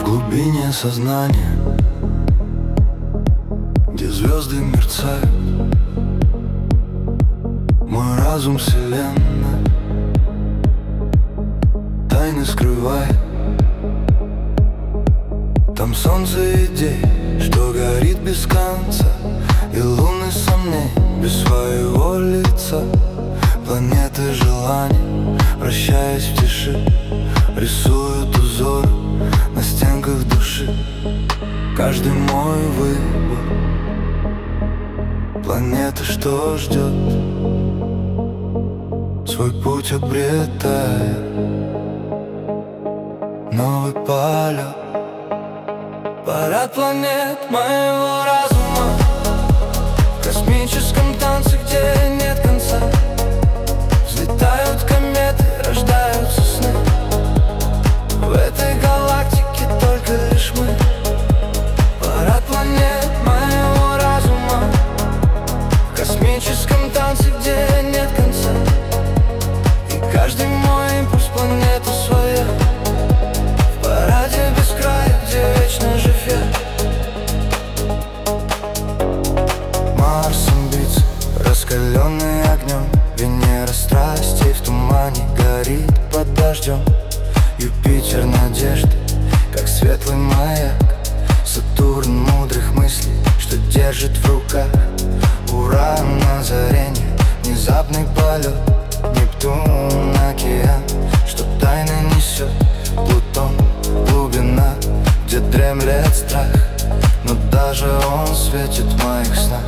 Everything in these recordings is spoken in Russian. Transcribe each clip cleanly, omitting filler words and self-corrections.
глубине сознания, где звезды мерцают, мой разум вселенная тайны скрывает. Там солнце идей, что горит без конца, и луны сомнений без своего лица. Планеты желаний, вращаясь в тиши, рисуют узоры на стенках души. Каждый мой выбор, планета, что ждет, свой путь обретая новый полет. Парад планет моего разума в космическом танце, где нет конца. Взлетают кометы, рождаются сны. В этой галактике только лишь мы. Парад планет моего разума в космическом танце, где нет конца. И каждый мой импульс планета своя. В параде без края, где вечно жив я. Марс амбиций, раскаленный огнем. Венера страсти в тумане горит под дождем. Юпитер надежды, как светлый маяк. Сатурн мудрых мыслей, что держит в руках. Уран озаренье, внезапный полет. Нептун океан, что тайны несет. Плутон глубина, где дремлет страх. Но даже он светит в моих снах.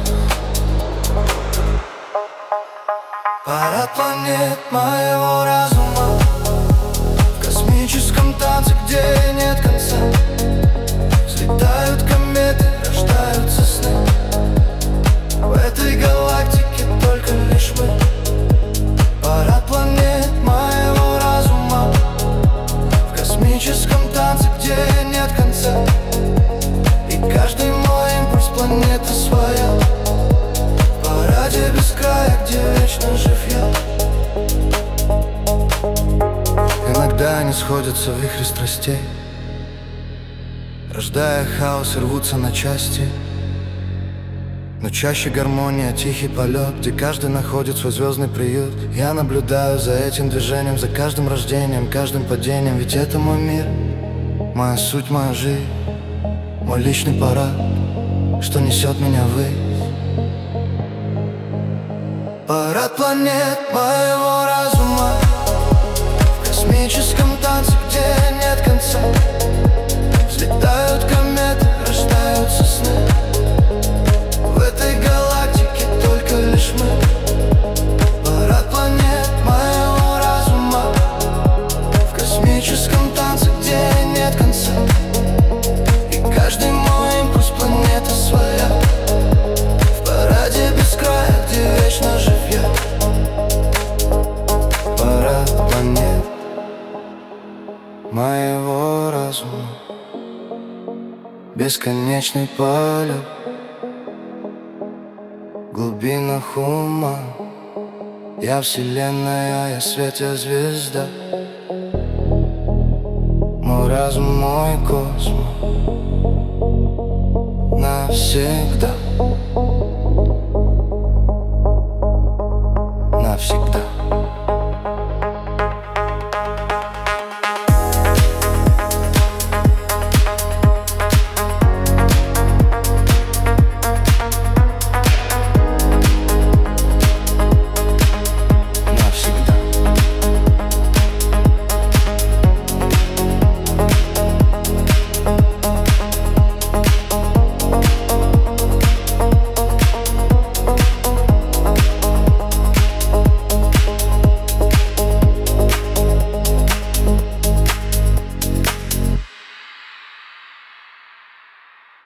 Парад планет моего разума в космическом танце, где нет конца. Взлетают кометы, рождаются сны. В этой галактике только лишь мы. Парад планет моего разума в космическом танце, где нет конца. И каждый мой импульс планета своя. В параде без края, где вечно жив я. Иногда они сходятся в вихре страстей, рождая хаос и рвутся на части. Но чаще гармония, тихий полет, где каждый находит свой звездный приют. Я наблюдаю за этим движением, за каждым рождением, каждым падением. Ведь это мой мир, моя суть, моя жизнь, мой личный парад, что несет меня ввысь. Парад планет моего разума в космическом танце, где нет конца. Взлетают кометы, рождаются сны. В этой галактике только лишь мы. Парад планет моего разума в космическом танце, где нет конца. И каждый мой импульс планета своя. В параде без края, где вечно жив я. Парад планет моего разума, бесконечный полет в глубинах ума. Я вселенная, я свет, я звезда. Мой разум, мой космос навсегда.